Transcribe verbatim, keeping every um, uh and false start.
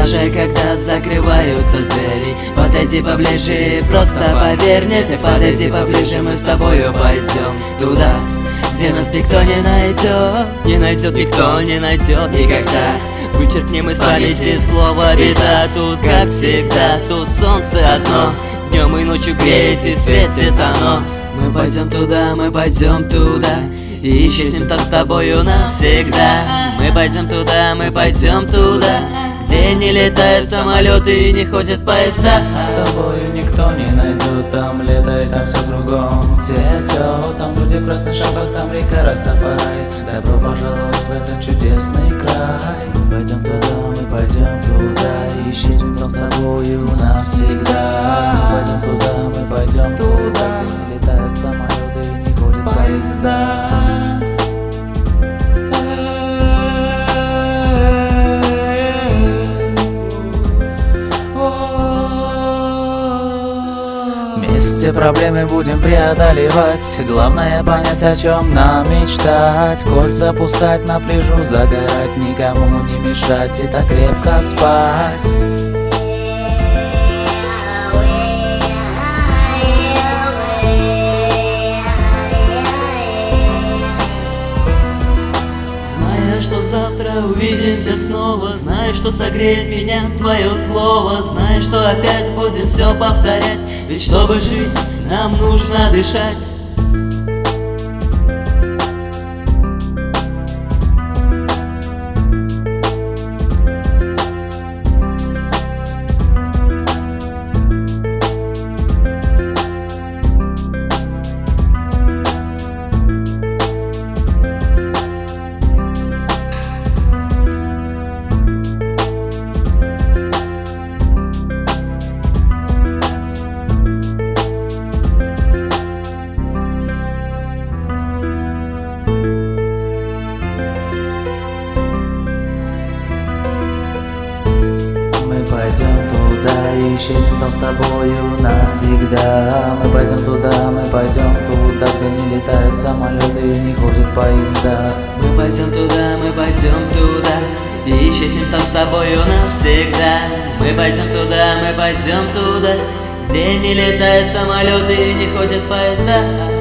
Даже когда закрываются двери, подойди поближе, просто поверь мне. Ты подойди поближе, мы с тобою пойдем туда, где нас никто не найдет. Не найдет, никто не найдет никогда. Вычеркнем из памяти слово беда. Тут, как всегда, тут солнце одно, днем и ночью греет и светит оно. Мы пойдем туда, мы пойдем туда, и исчезнем там с тобою навсегда. Мы пойдем туда, мы пойдем туда, где не летают самолеты и не ходят поезда. С тобою никто не найдет, там лето и там все кругом цветет. Там люди в красных шапках, там река Растафарай. Добро пожаловать в этот чудесный край. Мы пойдем туда, мы пойдем туда, и исчезнем там с тобою навсегда. Мы пойдем туда, мы пойдем туда, где не летают самолеты и не ходят поезда. Вместе проблемы будем преодолевать. Главное понять, о чем нам мечтать. Кольца пускать на пляжу, загорать, никому не мешать и так крепко спать. Зная, что завтра увидимся снова, зная, что согреет меня твое слово, зная, что опять будем все повторять, ведь чтобы жить, нам нужно дышать. Мы пойдем туда и исчезнем там с тобою навсегда. Мы пойдем туда, мы пойдем туда, где не летают самолеты и не ходят поезда. Мы пойдем туда, мы пойдем туда, и исчезнем там с тобою навсегда. Мы пойдем туда, мы пойдем туда, где не летают самолеты и не ходят поезда.